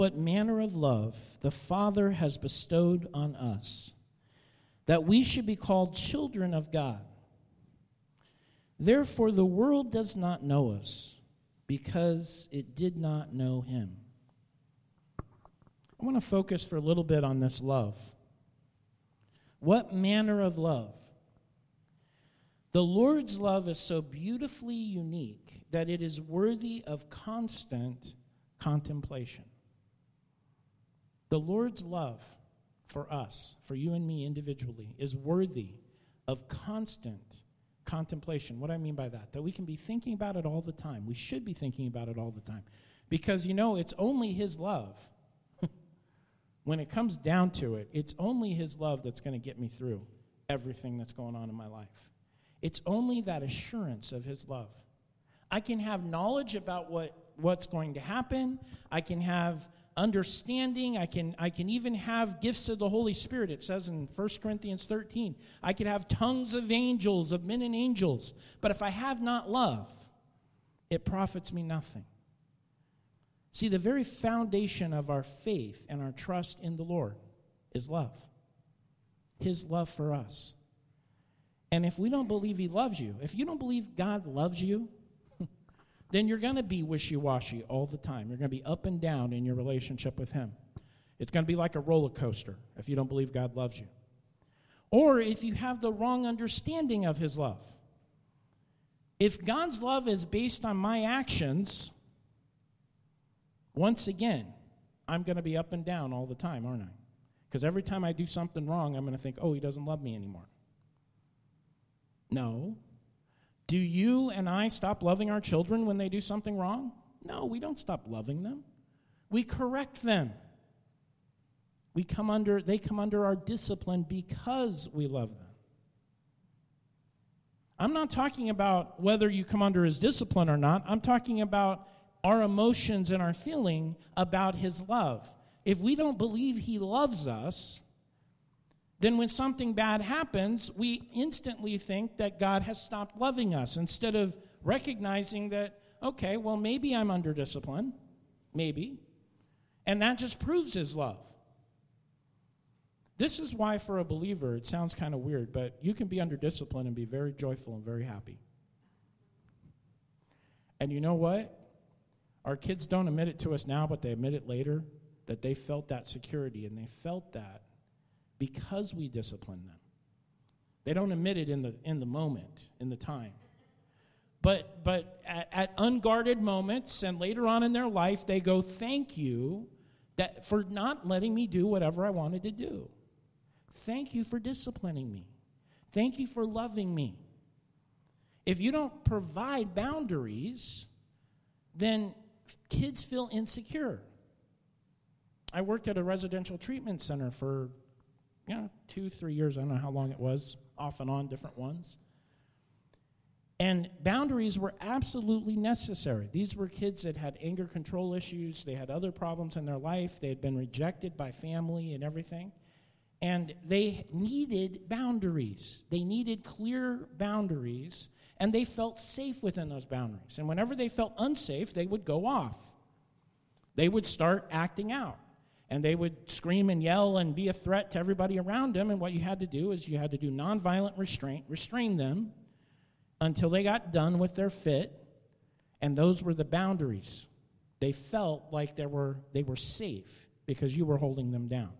what manner of love the Father has bestowed on us, that we should be called children of God. Therefore the world does not know us, because it did not know him. I want to focus for a little bit on this love. What manner of love? The Lord's love is so beautifully unique that it is worthy of constant contemplation. The Lord's love for us, for you and me individually, is worthy of constant contemplation. What do I mean by that? That we can be thinking about it all the time. We should be thinking about it all the time. Because, it's only his love. When it comes down to it, it's only his love that's going to get me through everything that's going on in my life. It's only that assurance of his love. I can have knowledge about what's going to happen. I can have understanding. I can even have gifts of the Holy Spirit. It says in 1 Corinthians 13, I could have tongues of angels, of men and angels. But if I have not love, it profits me nothing. See, the very foundation of our faith and our trust in the Lord is love. His love for us. And if we don't believe he loves you, if you don't believe God loves you, then you're going to be wishy-washy all the time. You're going to be up and down in your relationship with him. It's going to be like a roller coaster if you don't believe God loves you. Or if you have the wrong understanding of his love. If God's love is based on my actions, once again, I'm going to be up and down all the time, aren't I? Because every time I do something wrong, I'm going to think, oh, he doesn't love me anymore. No. Do you and I stop loving our children when they do something wrong? No, we don't stop loving them. We correct them. They come under our discipline because we love them. I'm not talking about whether you come under his discipline or not. I'm talking about our emotions and our feeling about his love. If we don't believe he loves us, then when something bad happens, we instantly think that God has stopped loving us instead of recognizing that, okay, well, maybe I'm under discipline. Maybe. And that just proves his love. This is why for a believer, it sounds kind of weird, but you can be under discipline and be very joyful and very happy. And you know what? Our kids don't admit it to us now, but they admit it later, that they felt that security, and they felt that because we discipline them. They don't admit it in the moment, in the time. But at unguarded moments and later on in their life, they go, thank you for not letting me do whatever I wanted to do. Thank you for disciplining me. Thank you for loving me. If you don't provide boundaries, then kids feel insecure. I worked at a residential treatment center for 2-3 years. I don't know how long it was, off and on, different ones. And boundaries were absolutely necessary. These were kids that had anger control issues. They had other problems in their life. They had been rejected by family and everything. And they needed boundaries. They needed clear boundaries, and they felt safe within those boundaries. And whenever they felt unsafe, they would go off. They would start acting out. And they would scream and yell and be a threat to everybody around them. And what you had to do is you had to do nonviolent restrain them until they got done with their fit. And those were the boundaries. They felt like they were safe because you were holding them down.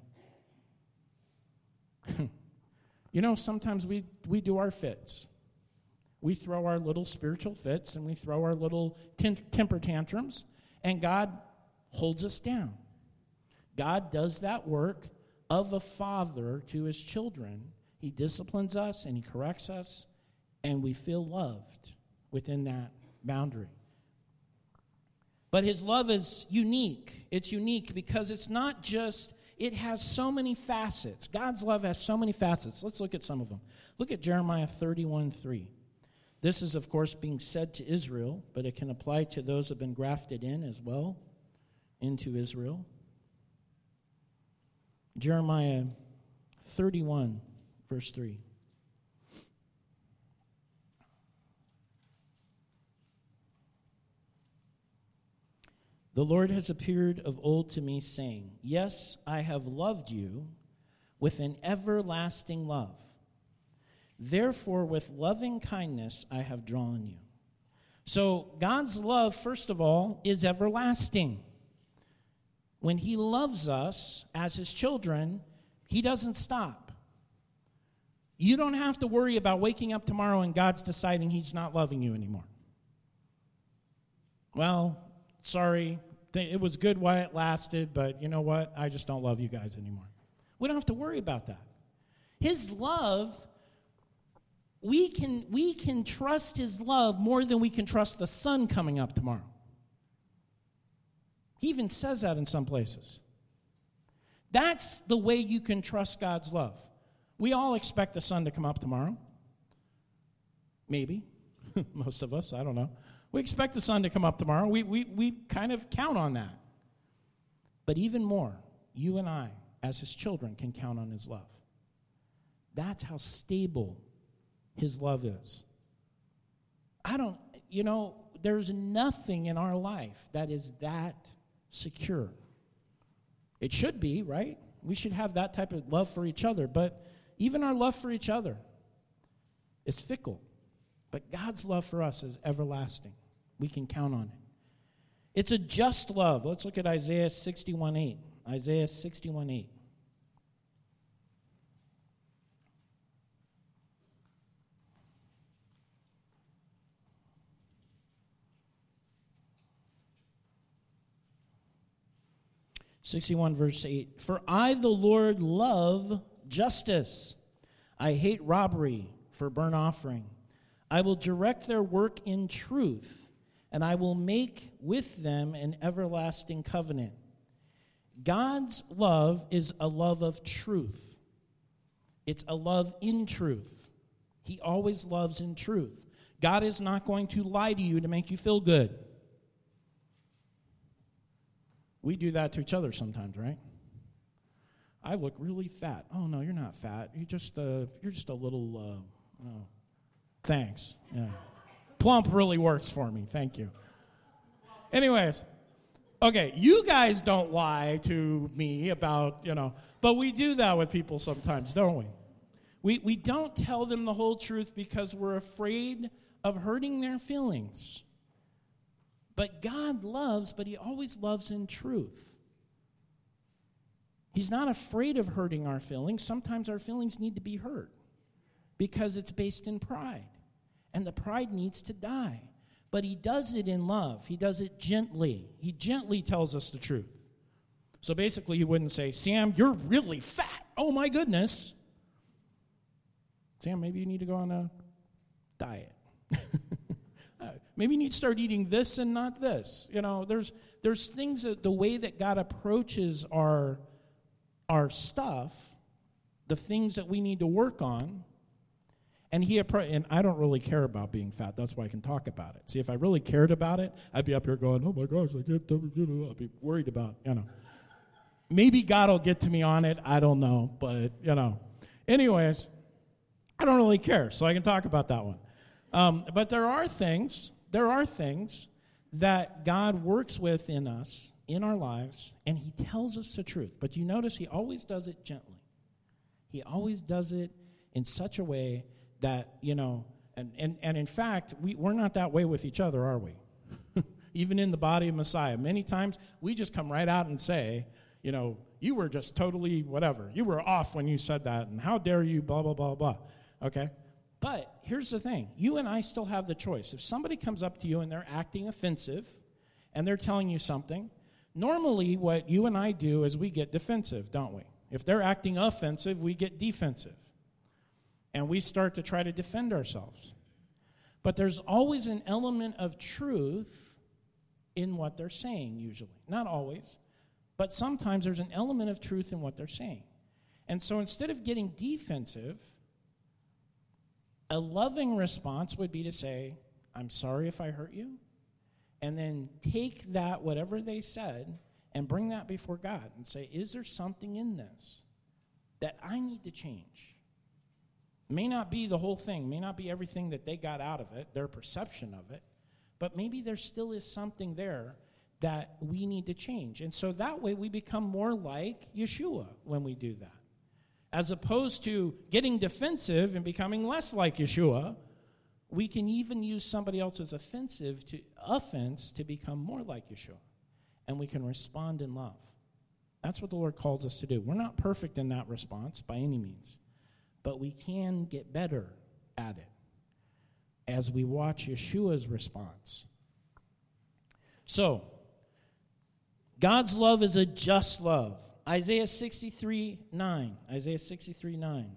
Sometimes we do our fits. We throw our little spiritual fits and we throw our little temper tantrums, and God holds us down. God does that work of a father to his children. He disciplines us and he corrects us, and we feel loved within that boundary. But his love is unique. It's unique because it's not just, it has so many facets. God's love has so many facets. Let's look at some of them. Look at Jeremiah 31:3. This is, of course, being said to Israel, but it can apply to those who have been grafted in as well, into Israel. Jeremiah 31, verse 3. The The Lord has appeared of old to me, saying, Yes, I have loved you with an everlasting love. Therefore, with loving kindness I have drawn you. So God's love, first of all, is everlasting. When he loves us as his children, he doesn't stop. You don't have to worry about waking up tomorrow and God's deciding he's not loving you anymore. Well, sorry, it was good while it lasted, but you know what? I just don't love you guys anymore. We don't have to worry about that. His love, we can trust his love more than we can trust the sun coming up tomorrow. He even says that in some places. That's the way you can trust God's love. We all expect the sun to come up tomorrow. Maybe. Most of us, I don't know. We expect the sun to come up tomorrow. We kind of count on that. But even more, you and I, as his children, can count on his love. That's how stable his love is. There's nothing in our life that is that secure. It should be, right? We should have that type of love for each other. But even our love for each other is fickle. But God's love for us is everlasting. We can count on it. It's a just love. Let's look at Isaiah 61:8. Isaiah 61:8. Verse 8. For I, the Lord, love justice. I hate robbery for burnt offering. I will direct their work in truth, and I will make with them an everlasting covenant. God's love is a love of truth. It's a love in truth. He always loves in truth. God is not going to lie to you to make you feel good. We do that to each other sometimes, right? I look really fat. Oh, no, you're not fat. You're just a little, thanks. Yeah. Plump really works for me. Thank you. Anyways, okay, you guys don't lie to me about, but we do that with people sometimes, don't we? We don't tell them the whole truth because we're afraid of hurting their feelings. But God loves, but he always loves in truth. He's not afraid of hurting our feelings. Sometimes our feelings need to be hurt because it's based in pride. And the pride needs to die. But he does it in love. He does it gently. He gently tells us the truth. So basically he wouldn't say, Sam, you're really fat. Oh my goodness. Sam, maybe you need to go on a diet. Maybe you need to start eating this and not this. There's things that the way that God approaches our stuff, the things that we need to work on, and I don't really care about being fat. That's why I can talk about it. See, if I really cared about it, I'd be up here going, oh my gosh, I'd be worried about, Maybe God will get to me on it. I don't know. But, Anyways, I don't really care, so I can talk about that one. But there are things that God works with in us, in our lives, and he tells us the truth. But you notice he always does it gently. He always does it in such a way that, and in fact, we're not that way with each other, are we? Even in the body of Messiah. Many times, we just come right out and say, you were just totally whatever. You were off when you said that, and how dare you, blah, blah, blah, blah. Okay? But here's the thing. You and I still have the choice. If somebody comes up to you and they're acting offensive and they're telling you something, normally what you and I do is we get defensive, don't we? If they're acting offensive, we get defensive. And we start to try to defend ourselves. But there's always an element of truth in what they're saying, usually. Not always. But sometimes there's an element of truth in what they're saying. And so instead of getting defensive, a loving response would be to say, I'm sorry if I hurt you, and then take that, whatever they said, and bring that before God and say, is there something in this that I need to change? May not be the whole thing, may not be everything that they got out of it, their perception of it, but maybe there still is something there that we need to change. And so that way we become more like Yeshua when we do that. As opposed to getting defensive and becoming less like Yeshua, we can even use somebody else's offense to become more like Yeshua. And we can respond in love. That's what the Lord calls us to do. We're not perfect in that response by any means, but we can get better at it as we watch Yeshua's response. So, God's love is a just love. Isaiah 63:9. Isaiah 63:9.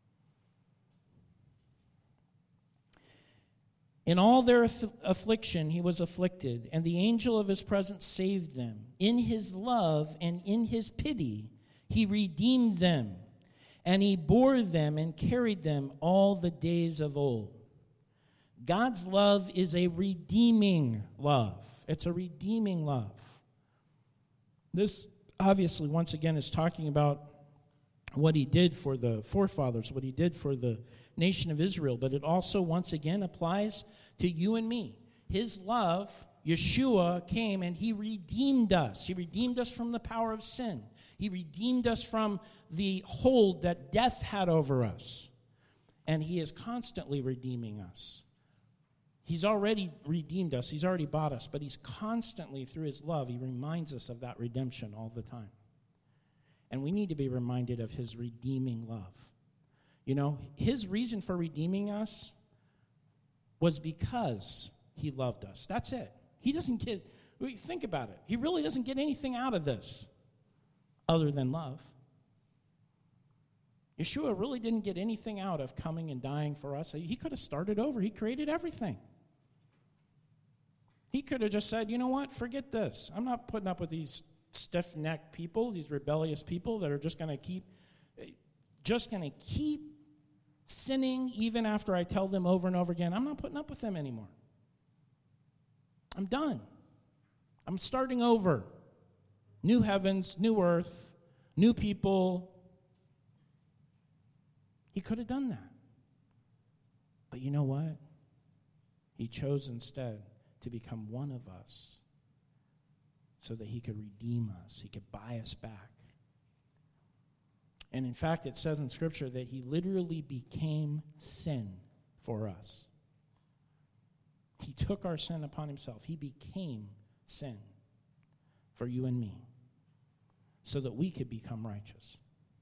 In all their affliction he was afflicted, and the angel of his presence saved them. In his love and in his pity he redeemed them, and he bore them and carried them all the days of old. God's love is a redeeming love. It's a redeeming love. This, obviously, once again, is talking about what he did for the forefathers, what he did for the nation of Israel, but it also, once again, applies to you and me. His love, Yeshua, came and he redeemed us. He redeemed us from the power of sin. He redeemed us from the hold that death had over us. And he is constantly redeeming us. He's already redeemed us. He's already bought us. But he's constantly, through his love, he reminds us of that redemption all the time. And we need to be reminded of his redeeming love. You know, his reason for redeeming us was because he loved us. That's it. He doesn't get, think about it. He really doesn't get anything out of this other than love. Yeshua really didn't get anything out of coming and dying for us. He could have started over. He created everything. He could have just said, you know what, forget this. I'm not putting up with these stiff-necked people, these rebellious people that are just going to keep sinning even after I tell them over and over again. I'm not putting up with them anymore. I'm done. I'm starting over. New heavens, new earth, new people. He could have done that. But you know what? He chose instead to become one of us so that he could redeem us. He could buy us back. And in fact, it says in Scripture that he literally became sin for us. He took our sin upon himself. He became sin for you and me so that we could become righteous.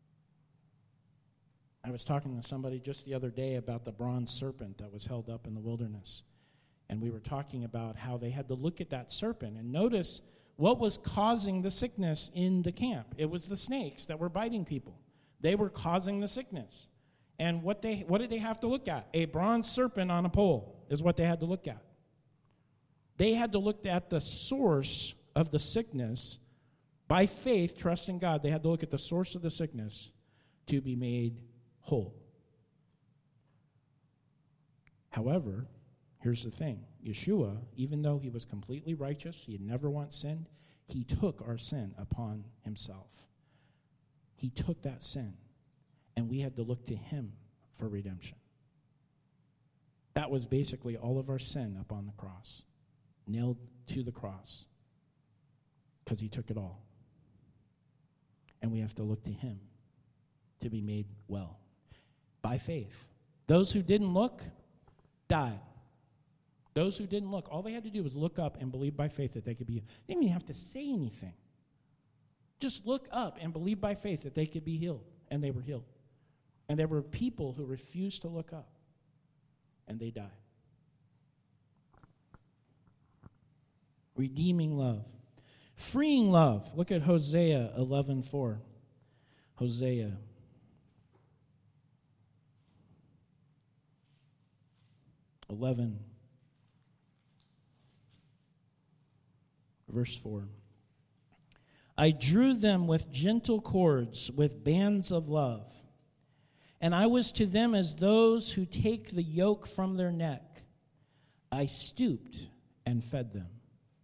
I was talking to somebody just the other day about the bronze serpent that was held up in the wilderness. And we were talking about how they had to look at that serpent and notice what was causing the sickness in the camp. It was the snakes that were biting people. They were causing the sickness. And what did they have to look at? A bronze serpent on a pole is what they had to look at. They had to look at the source of the sickness by faith, trusting God. They had to look at the source of the sickness to be made whole. However, here's the thing. Yeshua, even though he was completely righteous, he had never once sinned, he took our sin upon himself. He took that sin, and we had to look to him for redemption. That was basically all of our sin up on the cross, nailed to the cross, because he took it all. And we have to look to him to be made well by faith. Those who didn't look died. Those who didn't look, all they had to do was look up and believe by faith that they could be healed. They didn't even have to say anything. Just look up and believe by faith that they could be healed, and they were healed. And there were people who refused to look up, and they died. Redeeming love. Freeing love. Look at Hosea 11:4. Hosea. Verse 4. I drew them with gentle cords, with bands of love. And I was to them as those who take the yoke from their neck. I stooped and fed them.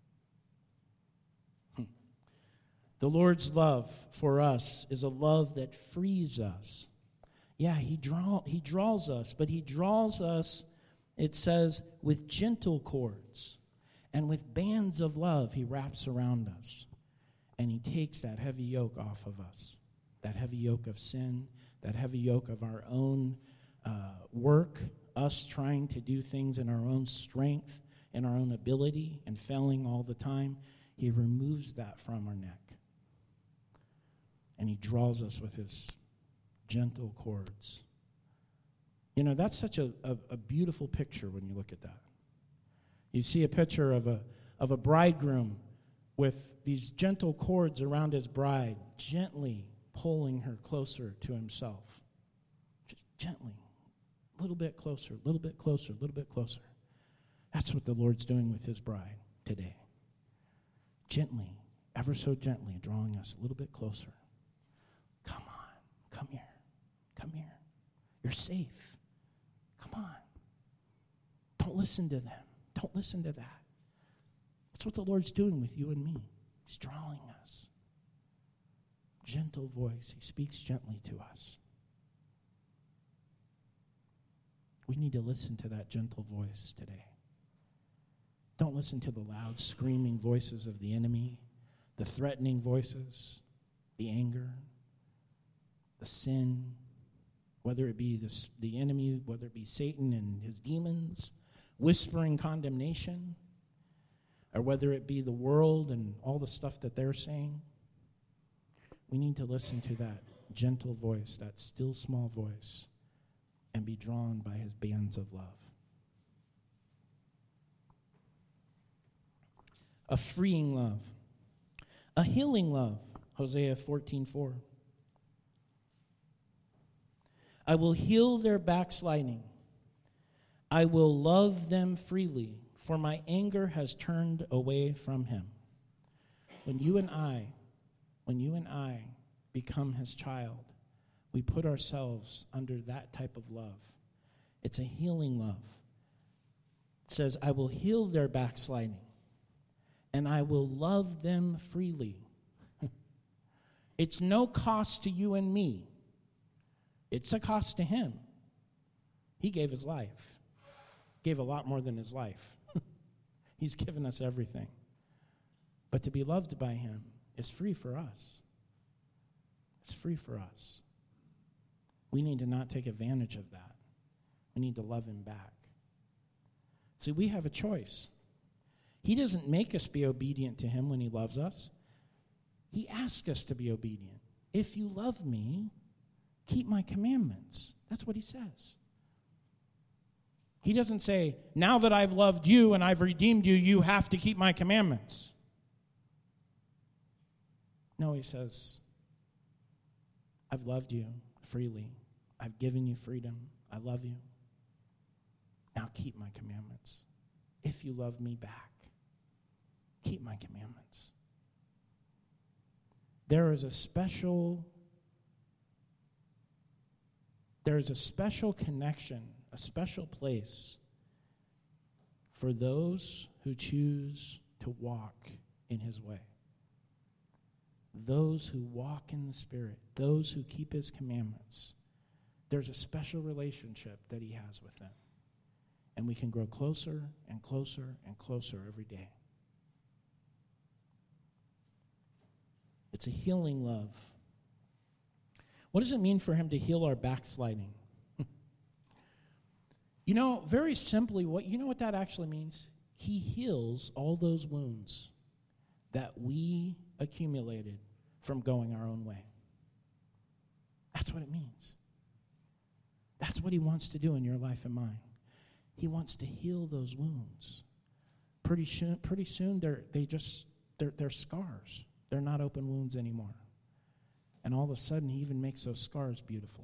The Lord's love for us is a love that frees us. Yeah, he draws us, but he draws us, it says, with gentle cords. And with bands of love, he wraps around us. And he takes that heavy yoke off of us, that heavy yoke of sin, that heavy yoke of our own work, us trying to do things in our own strength and our own ability and failing all the time. He removes that from our neck. And he draws us with his gentle cords. You know, that's such a beautiful picture when you look at that. You see a picture of a bridegroom with these gentle cords around his bride, gently pulling her closer to himself. Just gently, a little bit closer, a little bit closer, a little bit closer. That's what the Lord's doing with his bride today. Gently, ever so gently, drawing us a little bit closer. Come on, come here, come here. You're safe. Come on. Don't listen to them. Don't listen to that. That's what the Lord's doing with you and me. He's drawing us. Gentle voice. He speaks gently to us. We need to listen to that gentle voice today. Don't listen to the loud, screaming voices of the enemy, the threatening voices, the anger, the sin, whether it be the enemy, whether it be Satan and his demons, whispering condemnation, or whether it be the world and all the stuff that they're saying. We need to listen to that gentle voice, that still small voice, and be drawn by his bands of love. A freeing love. A healing love. Hosea 14:4. I will heal their backsliding. I will love them freely, for my anger has turned away from him. When you and I become his child, we put ourselves under that type of love. It's a healing love. It says, I will heal their backsliding, and I will love them freely. It's no cost to you and me. It's a cost to him. He gave his life. Gave a lot more than his life. He's given us everything. But to be loved by him is free for us. It's free for us. We need to not take advantage of that. We need to love him back. See, we have a choice. He doesn't make us be obedient to him when he loves us. He asks us to be obedient. If you love me, keep my commandments. That's what he says. He doesn't say, now that I've loved you and I've redeemed you, you have to keep my commandments. No, he says, I've loved you freely. I've given you freedom. I love you. Now keep my commandments. If you love me back, keep my commandments. There is a special connection, a special place for those who choose to walk in his way. Those who walk in the Spirit, those who keep his commandments. There's a special relationship that he has with them. And we can grow closer and closer and closer every day. It's a healing love. What does it mean for him to heal our backsliding? You know, very simply, what that actually means? He heals all those wounds that we accumulated from going our own way. That's what it means. That's what he wants to do in your life and mine. He wants to heal those wounds. Pretty soon they're scars. They're not open wounds anymore. And all of a sudden, he even makes those scars beautiful.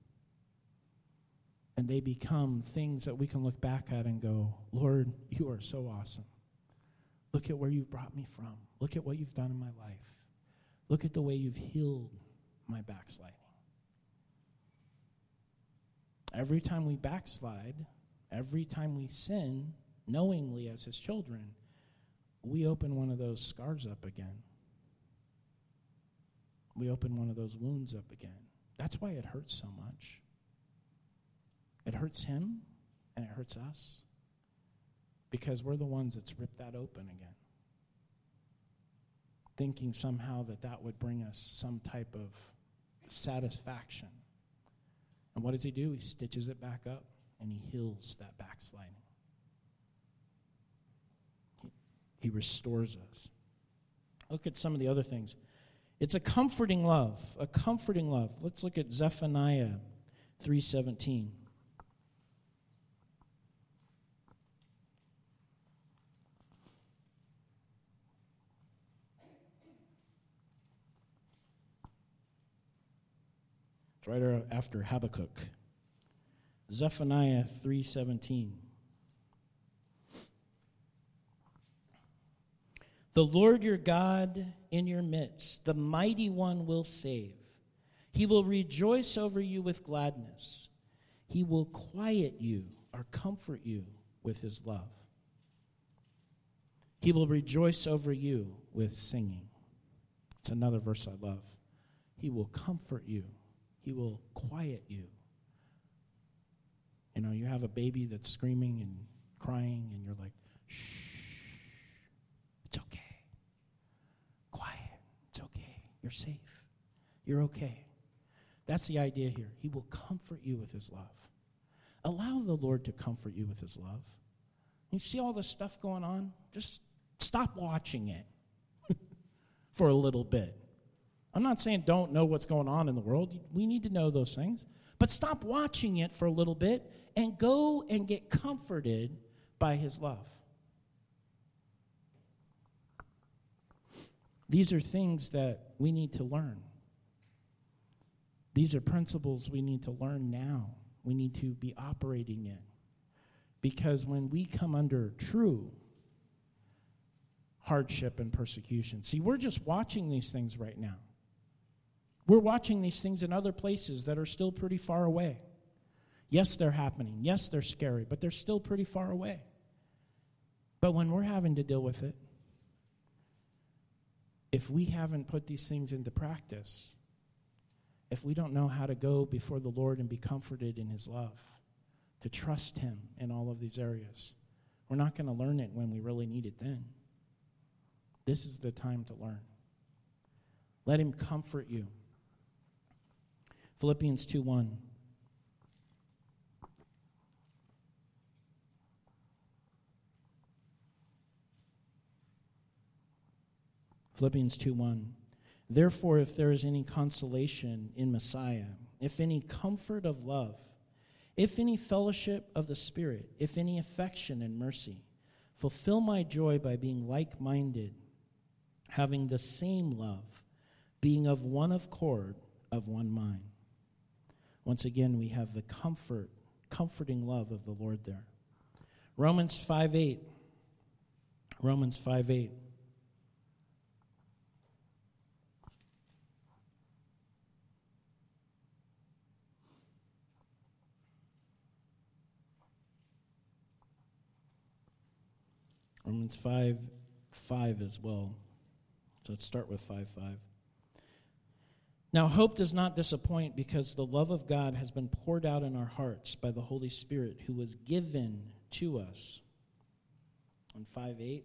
And they become things that we can look back at and go, Lord, you are so awesome. Look at where you've brought me from. Look at what you've done in my life. Look at the way you've healed my backsliding. Every time we backslide, every time we sin, knowingly as his children, we open one of those scars up again. We open one of those wounds up again. That's why it hurts so much. It hurts him, and it hurts us. because we're the ones that's ripped that open again, thinking somehow that would bring us some type of satisfaction. And what does he do? He stitches it back up, and he heals that backsliding. He restores us. Look at some of the other things. It's a comforting love, a comforting love. Let's look at Zephaniah 3:17. It's right after Habakkuk. Zephaniah 3:17. The Lord your God in your midst, the mighty one will save. He will rejoice over you with gladness. He will quiet you or comfort you with his love. He will rejoice over you with singing. It's another verse I love. He will comfort you. He will quiet you. You know, you have a baby that's screaming and crying, and you're like, shh, it's okay. Quiet, it's okay. You're safe. You're okay. That's the idea here. He will comfort you with his love. Allow the Lord to comfort you with his love. You see all this stuff going on? Just stop watching it for a little bit. I'm not saying don't know what's going on in the world. We need to know those things. But stop watching it for a little bit and go and get comforted by his love. These are things that we need to learn. These are principles we need to learn now. We need to be operating in. Because when we come under true hardship and persecution, see, we're just watching these things right now. We're watching these things in other places that are still pretty far away. Yes, they're happening. Yes, they're scary, but they're still pretty far away. But when we're having to deal with it, if we haven't put these things into practice, if we don't know how to go before the Lord and be comforted in his love, to trust him in all of these areas, we're not going to learn it when we really need it then. This is the time to learn. Let him comfort you. Philippians 2:1. Philippians 2:1. Therefore, if there is any consolation in Messiah, if any comfort of love, if any fellowship of the Spirit, if any affection and mercy, fulfill my joy by being like-minded, having the same love, being of one accord, of one mind. Once again, we have the comforting love of the Lord there. Romans 5:8. Romans 5:8. Romans 5:5 as well. So let's start with 5:5. Now hope does not disappoint, because the love of God has been poured out in our hearts by the Holy Spirit who was given to us. On 5:8.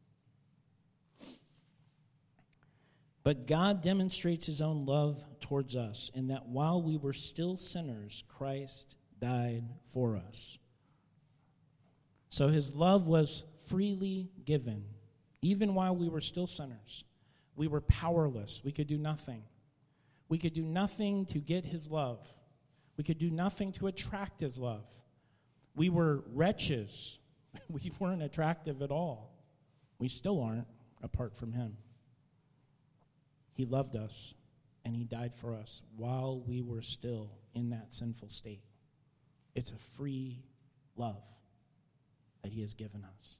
But God demonstrates his own love towards us, in that while we were still sinners, Christ died for us. So his love was freely given, even while we were still sinners. We were powerless. We could do nothing. We could do nothing to get his love. We could do nothing to attract his love. We were wretches. We weren't attractive at all. We still aren't, apart from him. He loved us, and he died for us while we were still in that sinful state. It's a free love that he has given us.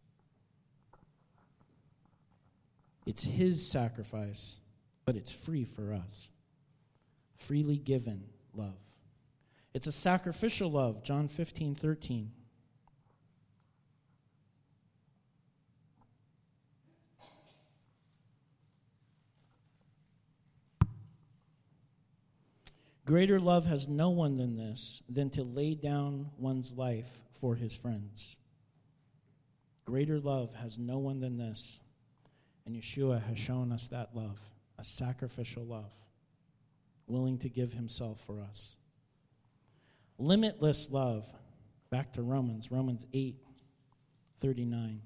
It's his sacrifice, but it's free for us. Freely given love. It's a sacrificial love, John 15:13. Greater love has no one than this, than to lay down one's life for his friends. Greater love has no one than this. And Yeshua has shown us that love, a sacrificial love, willing to give himself for us. Limitless love. Back to Romans 8:39.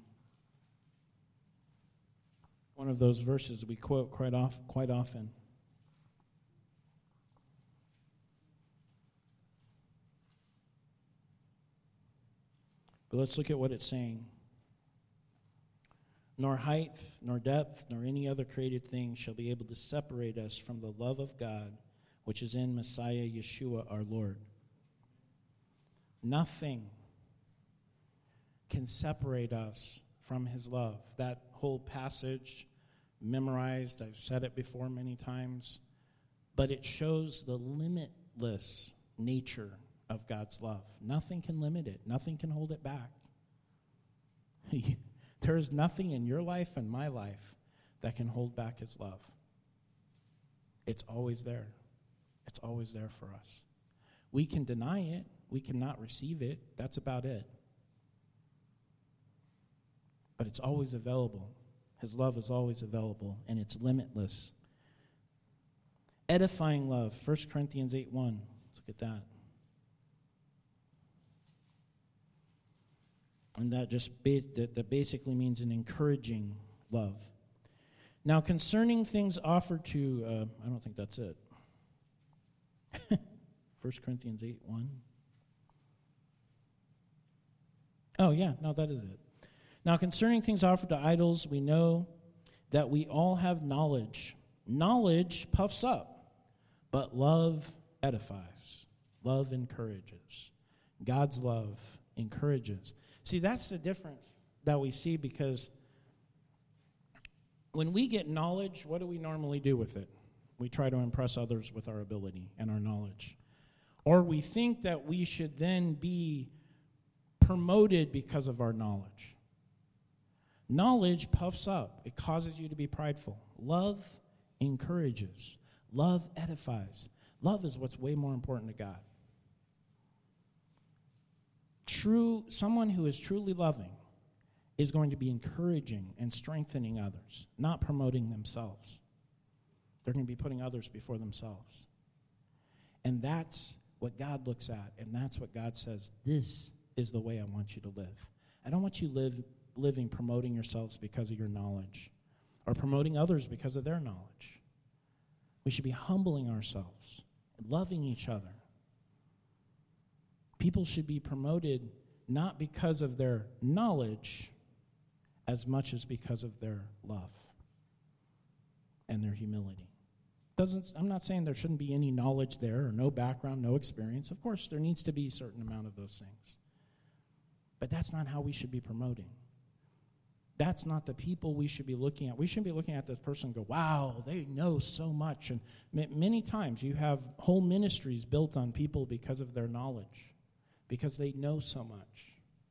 One of those verses we quote quite often. But let's look at what it's saying. Nor height, nor depth, nor any other created thing shall be able to separate us from the love of God, which is in Messiah Yeshua our Lord. Nothing can separate us from his love. That whole passage, memorized, I've said it before many times, but it shows the limitless nature of God's love. Nothing can limit it. Nothing can hold it back. There is nothing in your life and my life that can hold back his love. It's always there. It's always there for us. We can deny it. We cannot receive it. That's about it. But it's always available. His love is always available, and it's limitless. Edifying love, 1 Corinthians 8:1. Let's look at that. And that that basically means an encouraging love. Now, concerning things offered to, I don't think that's it. 1 Corinthians 8:1. Oh, yeah, no, that is it. Now, concerning things offered to idols, we know that we all have knowledge. Knowledge puffs up, but love edifies. Love encourages. God's love encourages. See, that's the difference that we see, because when we get knowledge, what do we normally do with it? We try to impress others with our ability and our knowledge. Or we think that we should then be promoted because of our knowledge. Knowledge puffs up. It causes you to be prideful. Love encourages. Love edifies. Love is what's way more important to God. Someone who is truly loving is going to be encouraging and strengthening others, not promoting themselves. They're going to be putting others before themselves. And that's what God looks at, and that's what God says, this is the way I want you to live. I don't want you living promoting yourselves because of your knowledge, or promoting others because of their knowledge. We should be humbling ourselves, loving each other. People should be promoted not because of their knowledge as much as because of their love and their humility. I'm not saying there shouldn't be any knowledge there or no background, no experience. Of course, there needs to be a certain amount of those things. But that's not how we should be promoting. That's not the people we should be looking at. We shouldn't be looking at this person and go, wow, they know so much. And many times you have whole ministries built on people because of their knowledge, because they know so much.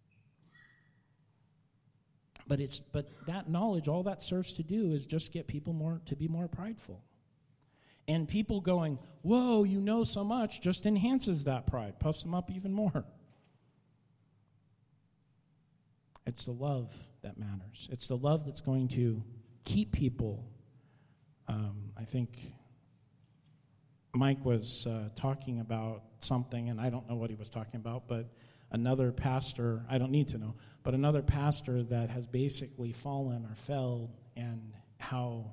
But that knowledge, all that serves to do is just get people to be more prideful. And people going, whoa, you know so much, just enhances that pride, puffs them up even more. It's the love that matters. It's the love that's going to keep people. I think Mike was talking about something, and I don't know what he was talking about, but another pastor, I don't need to know, but another pastor that has basically fallen or fell, and how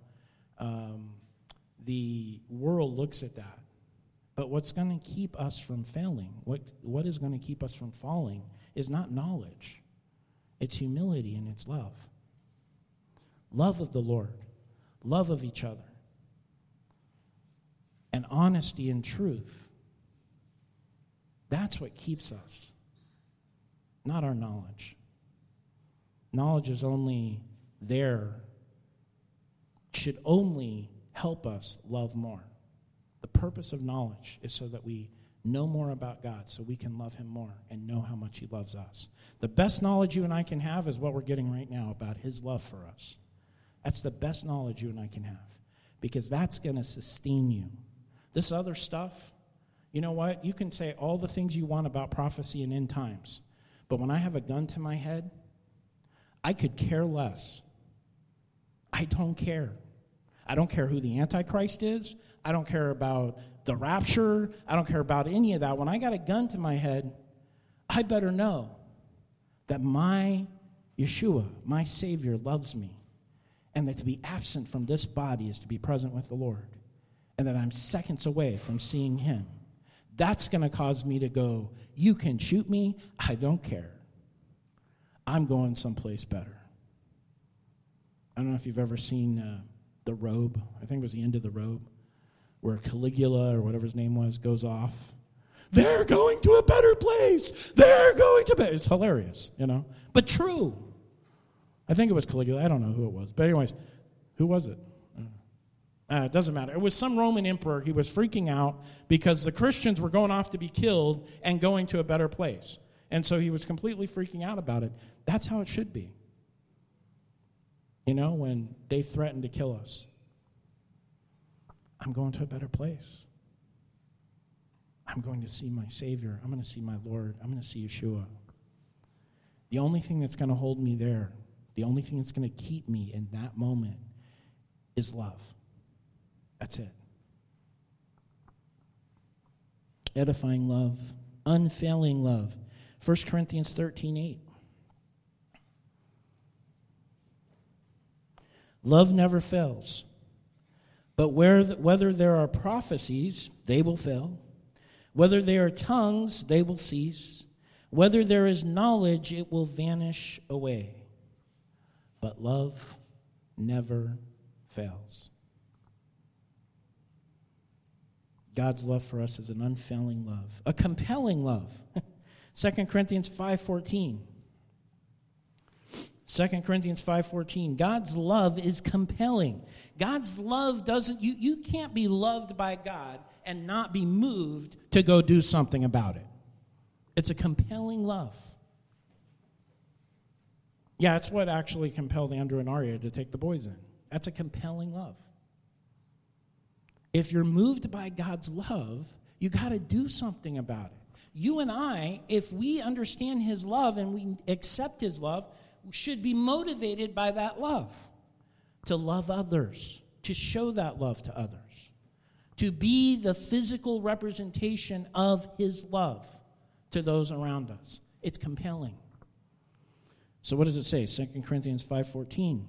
the world looks at that. But what's going to keep us from failing, what is going to keep us from falling, is not knowledge. It's humility and it's love. Love of the Lord. Love of each other. And honesty and truth. That's what keeps us. Not our knowledge. Knowledge is only there, should only help us love more. The purpose of knowledge is so that we know more about God, so we can love him more and know how much he loves us. The best knowledge you and I can have is what we're getting right now about his love for us. That's the best knowledge you and I can have, because that's going to sustain you. This other stuff, you know what? You can say all the things you want about prophecy and end times, but when I have a gun to my head, I could care less. I don't care. I don't care who the Antichrist is. I don't care about the rapture. I don't care about any of that. When I got a gun to my head, I better know that my Yeshua, my Savior, loves me, and that to be absent from this body is to be present with the Lord, and that I'm seconds away from seeing him. That's going to cause me to go, you can shoot me, I don't care. I'm going someplace better. I don't know if you've ever seen The Robe. I think it was the end of The Robe, where Caligula, or whatever his name was, goes off. They're going to a better place. They're going to better. It's hilarious, but true. I think it was Caligula. I don't know who it was. But anyways, who was it? It doesn't matter. It was some Roman emperor. He was freaking out because the Christians were going off to be killed and going to a better place. And so he was completely freaking out about it. That's how it should be. When they threaten to kill us. I'm going to a better place. I'm going to see my Savior. I'm going to see my Lord. I'm going to see Yeshua. The only thing that's going to hold me there, the only thing that's going to keep me in that moment is love. That's it. Edifying love, unfailing love. 1 Corinthians 13:8. Love never fails. But whether there are prophecies, they will fail. Whether there are tongues, they will cease. Whether there is knowledge, it will vanish away. But love never fails. God's love for us is an unfailing love, a compelling love. 2 Corinthians 5:14. 2 Corinthians 5:14. God's love is compelling. God's love doesn't, you can't be loved by God and not be moved to go do something about it. It's a compelling love. Yeah, it's what actually compelled Andrew and Arya to take the boys in. That's a compelling love. If you're moved by God's love, you got to do something about it. You and I, if we understand his love and we accept his love, should be motivated by that love. To love others, to show that love to others, to be the physical representation of his love to those around us. It's compelling. So what does it say? 2 Corinthians 5:14.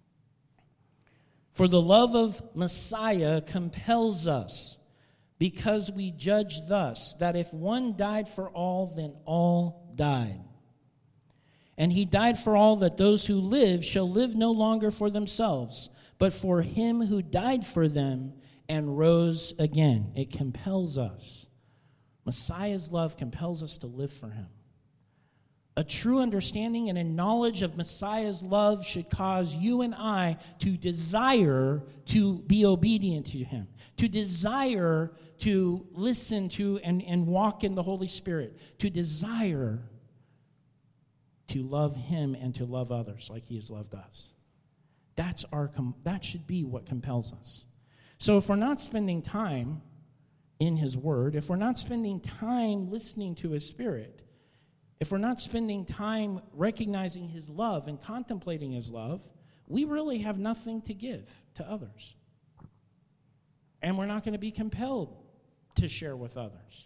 For the love of Messiah compels us, because we judge thus, that if one died for all, then all died. And he died for all, that those who live shall live no longer for themselves, but for him who died for them and rose again. It compels us. Messiah's love compels us to live for him. A true understanding and a knowledge of Messiah's love should cause you and I to desire to be obedient to him, to desire to listen to and walk in the Holy Spirit, to desire to love him and to love others like he has loved us. That should be what compels us. So if we're not spending time in his word, if we're not spending time listening to his Spirit, if we're not spending time recognizing his love and contemplating his love, we really have nothing to give to others. And we're not going to be compelled to share with others.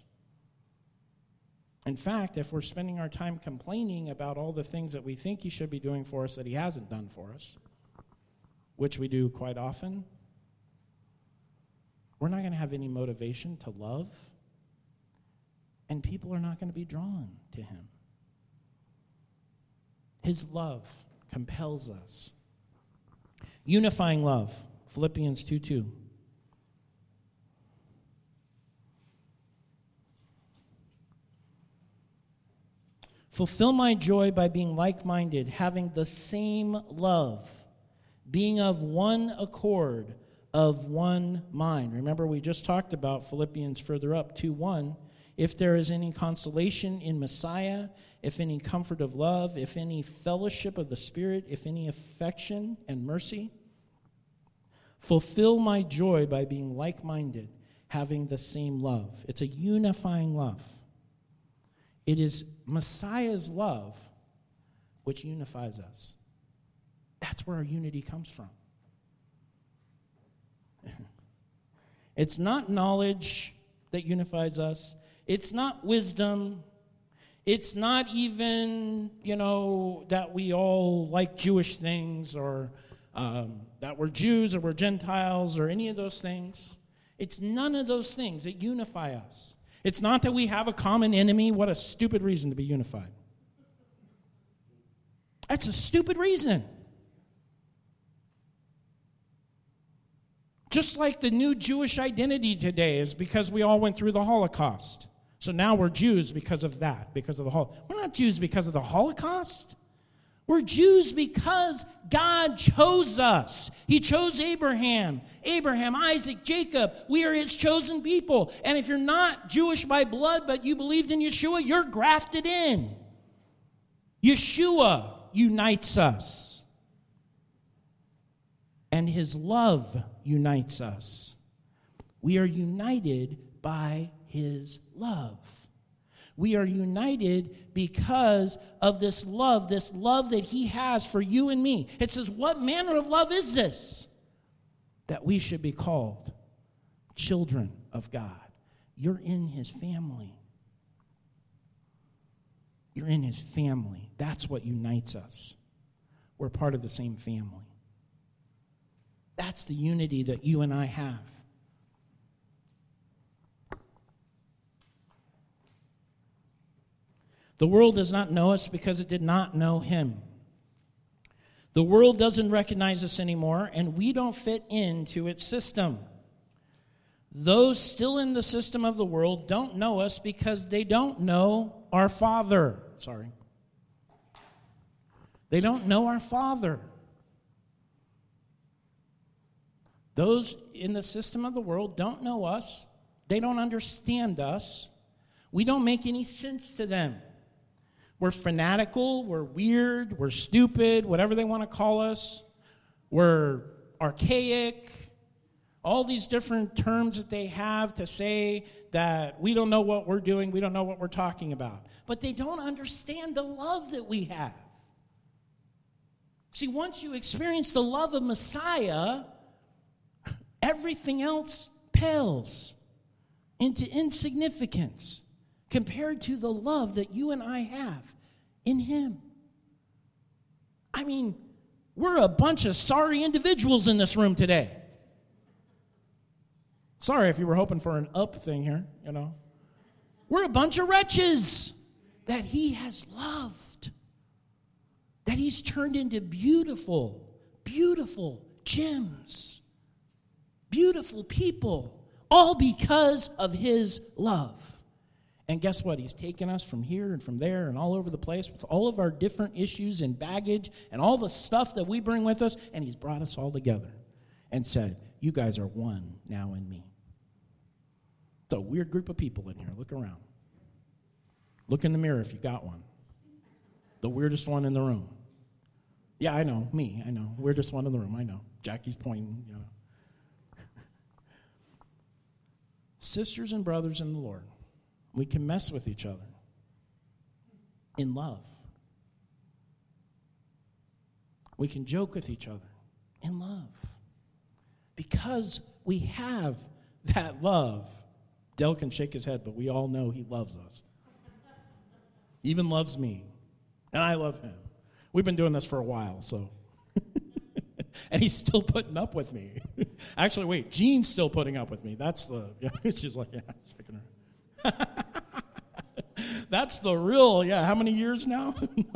In fact, if we're spending our time complaining about all the things that we think he should be doing for us that he hasn't done for us, which we do quite often, we're not going to have any motivation to love, and people are not going to be drawn to him. His love compels us. Unifying love, Philippians 2:2. Fulfill my joy by being like-minded, having the same love, being of one accord, of one mind. Remember, we just talked about Philippians further up, 2:1. If there is any consolation in Messiah, if any comfort of love, if any fellowship of the Spirit, if any affection and mercy, fulfill my joy by being like-minded, having the same love. It's a unifying love. It is Messiah's love which unifies us. That's where our unity comes from. It's not knowledge that unifies us. It's not wisdom. It's not even, that we all like Jewish things or that we're Jews or we're Gentiles or any of those things. It's none of those things that unify us. It's not that we have a common enemy. What a stupid reason to be unified. That's a stupid reason. Just like the new Jewish identity today is because we all went through the Holocaust. So now we're Jews because of that, because of the Holocaust. We're not Jews because of the Holocaust. We're Jews because God chose us. He chose Abraham, Isaac, Jacob. We are his chosen people. And if you're not Jewish by blood, but you believed in Yeshua, you're grafted in. Yeshua unites us. And his love unites us. We are united by his love. We are united because of this love that he has for you and me. It says, what manner of love is this? That we should be called children of God. You're in his family. You're in his family. That's what unites us. We're part of the same family. That's the unity that you and I have. The world does not know us because it did not know him. The world doesn't recognize us anymore, and we don't fit into its system. Those still in the system of the world don't know us because they don't know our Father. They don't know our Father. Those in the system of the world don't know us. They don't understand us. We don't make any sense to them. We're fanatical, we're weird, we're stupid, whatever they want to call us. We're archaic. All these different terms that they have to say that we don't know what we're doing, we don't know what we're talking about. But they don't understand the love that we have. See, once you experience the love of Messiah, everything else pales into insignificance compared to the love that you and I have in him. I mean, we're a bunch of sorry individuals in this room today. Sorry if you were hoping for an up thing here, We're a bunch of wretches that he has loved, that he's turned into beautiful, beautiful gems, beautiful people, all because of his love. And guess what? He's taken us from here and from there and all over the place with all of our different issues and baggage and all the stuff that we bring with us, and he's brought us all together and said, you guys are one now in me. It's a weird group of people in here. Look around. Look in the mirror if you got one. The weirdest one in the room. Yeah, I know. Me, I know. Weirdest one in the room, I know. Jackie's pointing, Sisters and brothers in the Lord, we can mess with each other in love. We can joke with each other in love. Because we have that love. Dell can shake his head, but we all know he loves us. He even loves me. And I love him. We've been doing this for a while, so. And he's still putting up with me. Actually, wait, Jean's still putting up with me. That's the, she's like, shaking her. That's the real, how many years now?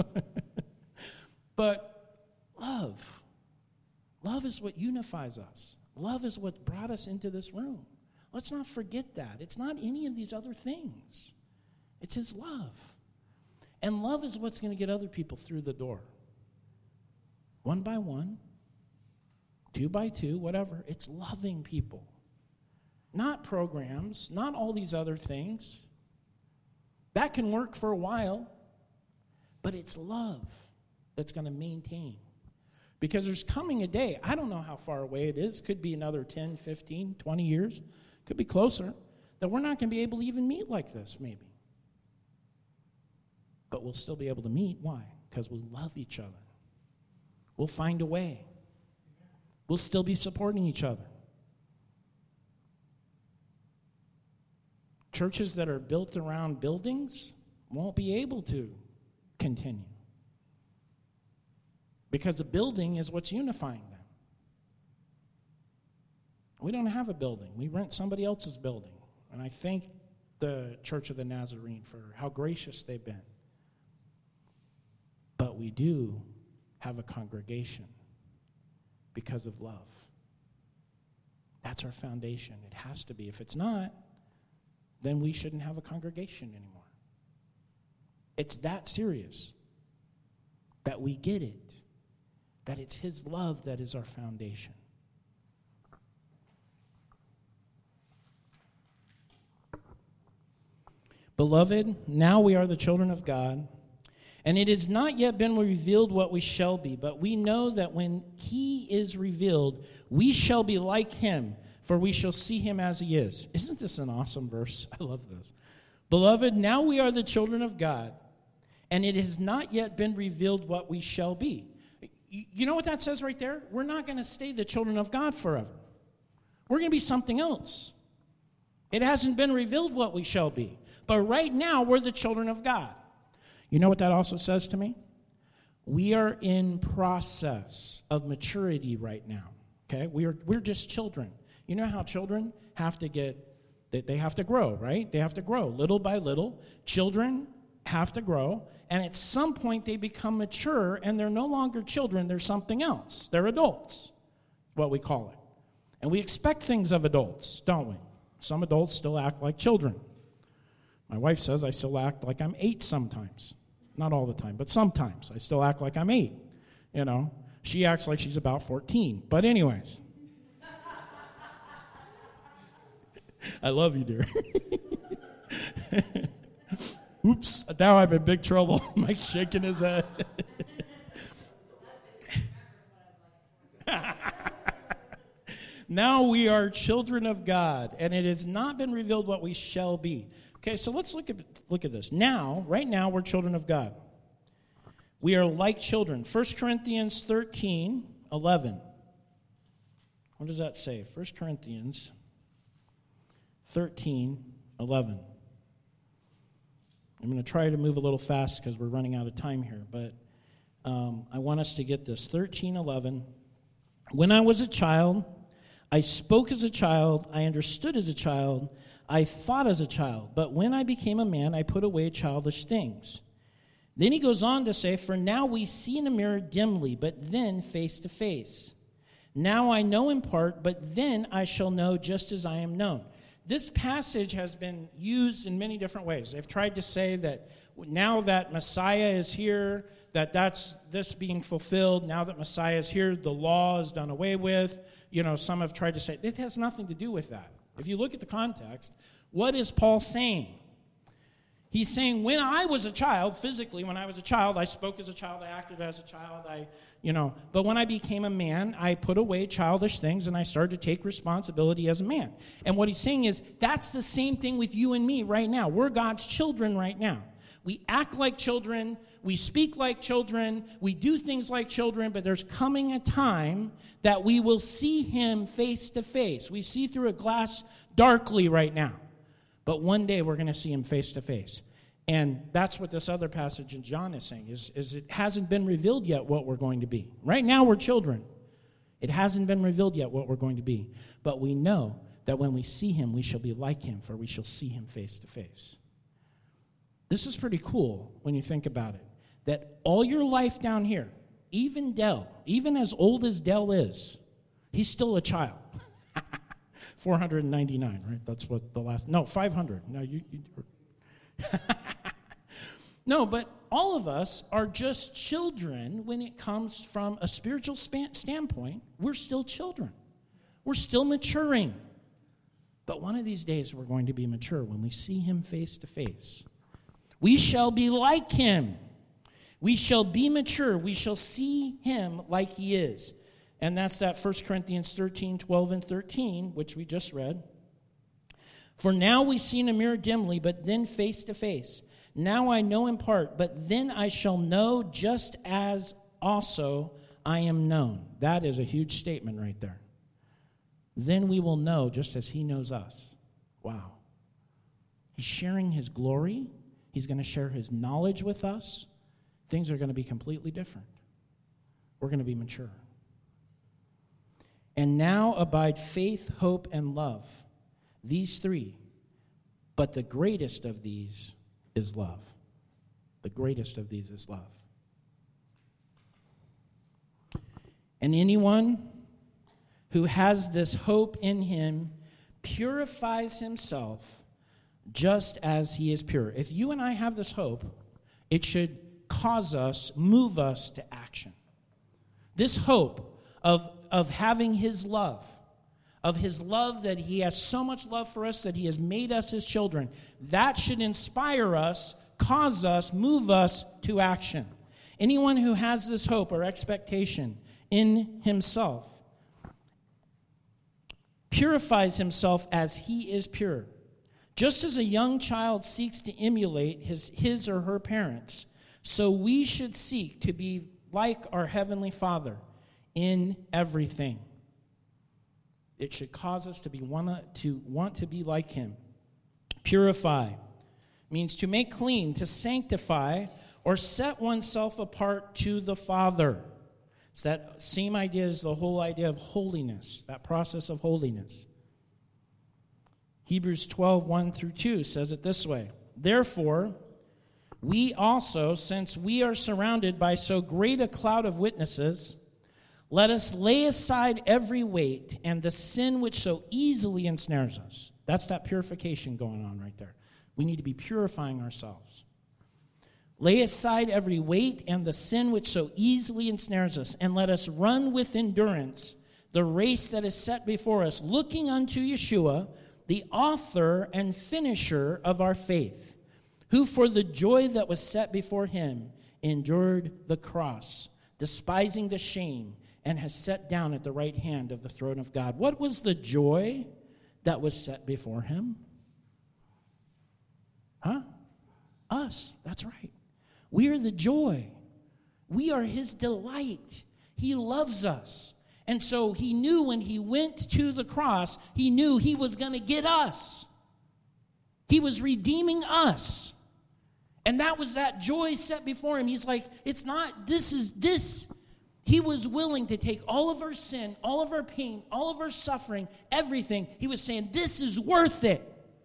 But love is what unifies us. Love is what brought us into this room. Let's not forget that. It's not any of these other things. It's his love. And love is what's going to get other people through the door. One by one, two by two, whatever. It's loving people. Not programs, not all these other things. That can work for a while, but it's love that's going to maintain. Because there's coming a day, I don't know how far away it is, could be another 10, 15, 20 years, could be closer, that we're not going to be able to even meet like this, maybe. But we'll still be able to meet. Why? Because we love each other. We'll find a way. We'll still be supporting each other. Churches that are built around buildings won't be able to continue. Because a building is what's unifying them. We don't have a building. We rent somebody else's building. And I thank the Church of the Nazarene for how gracious they've been. But we do have a congregation because of love. That's our foundation. It has to be. If it's not, then we shouldn't have a congregation anymore. It's that serious that we get it, that it's His love that is our foundation. Beloved, now we are the children of God, and it has not yet been revealed what we shall be, but we know that when He is revealed, we shall be like Him, for we shall see Him as He is. Isn't this an awesome verse? I love this. Beloved, now we are the children of God, and it has not yet been revealed what we shall be. You know what that says right there? We're not going to stay the children of God forever. We're going to be something else. It hasn't been revealed what we shall be. But right now, we're the children of God. You know what that also says to me? We are in process of maturity right now. Okay? We're just children. You know how children have to they have to grow, right? They have to grow little by little. Children have to grow, and at some point they become mature, and they're no longer children, they're something else. They're adults, what we call it. And we expect things of adults, don't we? Some adults still act like children. My wife says I still act like I'm 8 sometimes. Not all the time, but sometimes. I still act like I'm 8. You know, she acts like she's about 14. But anyways. I love you, dear. Oops, now I'm in big trouble. Mike's shaking his head. Now we are children of God, and it has not been revealed what we shall be. Okay, so let's look at this. Now, right now, we're children of God. We are like children. 1 Corinthians 13:11. What does that say? 1 Corinthians 13:11. I'm going to try to move a little fast because we're running out of time here, but I want us to get this. 13:11. When I was a child, I spoke as a child, I understood as a child, I thought as a child, but when I became a man, I put away childish things. Then he goes on to say, for now we see in a mirror dimly, but then face to face. Now I know in part, but then I shall know just as I am known. This passage has been used in many different ways. They've tried to say that now that Messiah is here, that's this being fulfilled. Now that Messiah is here, the law is done away with. You know, some have tried to say it has nothing to do with that. If you look at the context, what is Paul saying? He's saying, when I was a child, physically, when I was a child, I spoke as a child, I acted as a child, but when I became a man, I put away childish things and I started to take responsibility as a man. And what he's saying is, that's the same thing with you and me right now. We're God's children right now. We act like children, we speak like children, we do things like children, but there's coming a time that we will see Him face to face. We see through a glass darkly right now, but one day we're going to see Him face to face. And that's what this other passage in John is saying, is it hasn't been revealed yet what we're going to be. Right now we're children. It hasn't been revealed yet what we're going to be. But we know that when we see Him, we shall be like Him, for we shall see Him face to face. This is pretty cool when you think about it, that all your life down here, even Dell, even as old as Dell is, he's still a child. 499, right? That's what the last, 500. No, no, but all of us are just children when it comes from a spiritual standpoint. We're still children. We're still maturing. But one of these days we're going to be mature when we see Him face to face. We shall be like Him. We shall be mature. We shall see Him like He is. And that's that 1 Corinthians 13:12 and 13, which we just read. For now we see in a mirror dimly, but then face to face. Now I know in part, but then I shall know just as also I am known. That is a huge statement right there. Then we will know just as he knows us. Wow. He's sharing his glory. He's going to share his knowledge with us. Things are going to be completely different. We're going to be mature. And now abide faith, hope, and love. These three. But the greatest of these is love. The greatest of these is love. And anyone who has this hope in him purifies himself just as he is pure. If you and I have this hope, it should cause us, move us to action. This hope of having his love, of his love that he has so much love for us that he has made us his children, that should inspire us, cause us, move us to action. Anyone who has this hope or expectation in himself purifies himself as he is pure. Just as a young child seeks to emulate his or her parents, so we should seek to be like our Heavenly Father in everything. It should cause us to want to be like him. Purify means to make clean, to sanctify, or set oneself apart to the Father. It's that same idea as the whole idea of holiness, that process of holiness. Hebrews 12, 1 through 2 says it this way. Therefore, we also, since we are surrounded by so great a cloud of witnesses, let us lay aside every weight and the sin which so easily ensnares us. That's that purification going on right there. We need to be purifying ourselves. Lay aside every weight and the sin which so easily ensnares us, and let us run with endurance the race that is set before us, looking unto Yeshua, the author and finisher of our faith, who for the joy that was set before him endured the cross, despising the shame, and has sat down at the right hand of the throne of God. What was the joy that was set before him? Us. That's right. We are the joy. We are his delight. He loves us. And so he knew when he went to the cross, he knew he was going to get us. He was redeeming us. And that was that joy set before him. He's like, it's not, this is this. He was willing to take all of our sin, all of our pain, all of our suffering, everything. He was saying, this is worth it.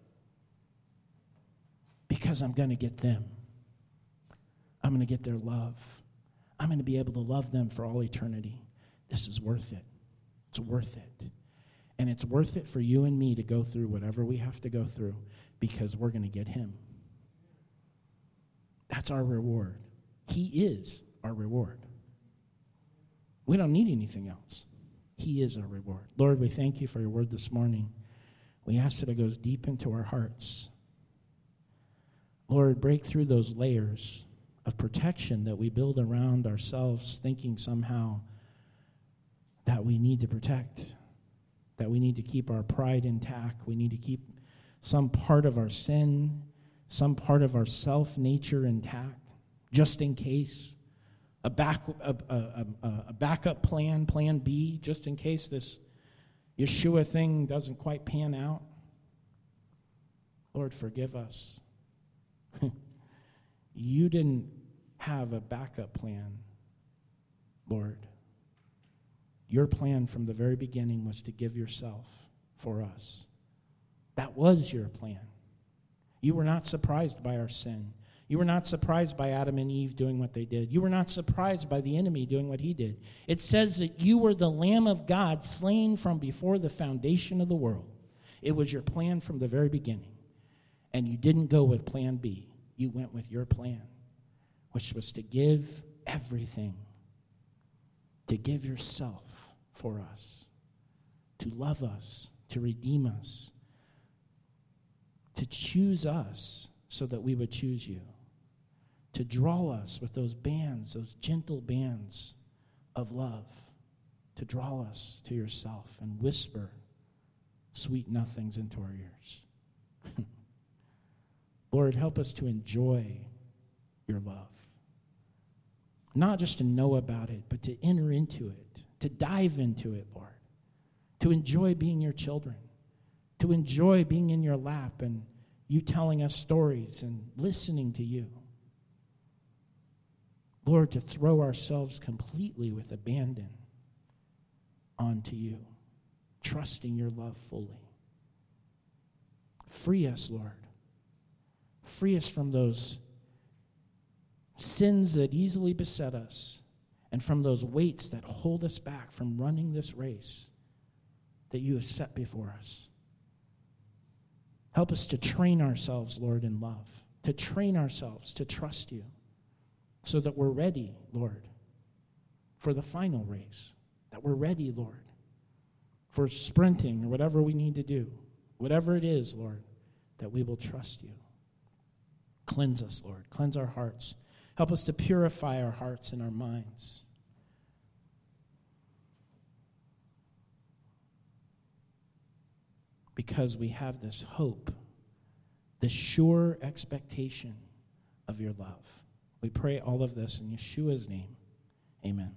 Because I'm going to get them. I'm going to get their love. I'm going to be able to love them for all eternity. This is worth it. It's worth it. And it's worth it for you and me to go through whatever we have to go through because we're going to get him. That's our reward. He is our reward. We don't need anything else. He is our reward. Lord, we thank you for your word this morning. We ask that it goes deep into our hearts. Lord, break through those layers of protection that we build around ourselves, thinking somehow that we need to protect, that we need to keep our pride intact, we need to keep some part of our sin, some part of our self-nature intact, just in case. A backup plan, plan B, just in case this Yeshua thing doesn't quite pan out. Lord, forgive us. You didn't have a backup plan, Lord. Your plan from the very beginning was to give yourself for us. That was your plan. You were not surprised by our sin. You were not surprised by Adam and Eve doing what they did. You were not surprised by the enemy doing what he did. It says that you were the Lamb of God slain from before the foundation of the world. It was your plan from the very beginning. And you didn't go with plan B. You went with your plan, which was to give everything, to give yourself for us, to love us, to redeem us, to choose us so that we would choose you, to draw us with those bands, those gentle bands of love, to draw us to yourself and whisper sweet nothings into our ears. Lord, help us to enjoy your love. Not just to know about it, but to enter into it, to dive into it, Lord. To enjoy being your children, to enjoy being in your lap and you telling us stories and listening to you. Lord, to throw ourselves completely with abandon onto you, trusting your love fully. Free us, Lord. Free us from those sins that easily beset us and from those weights that hold us back from running this race that you have set before us. Help us to train ourselves, Lord, in love, to train ourselves to trust you so that we're ready, Lord, for the final race, that we're ready, Lord, for sprinting or whatever we need to do, whatever it is, Lord, that we will trust you. Cleanse us, Lord. Cleanse our hearts. Help us to purify our hearts and our minds. Because we have this hope, this sure expectation of your love. We pray all of this in Yeshua's name. Amen.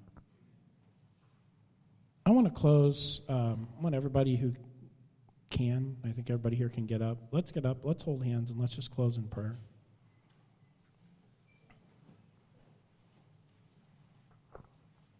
I want to close. I want everybody who can, I think everybody here can get up. Let's get up. Let's hold hands and let's just close in prayer.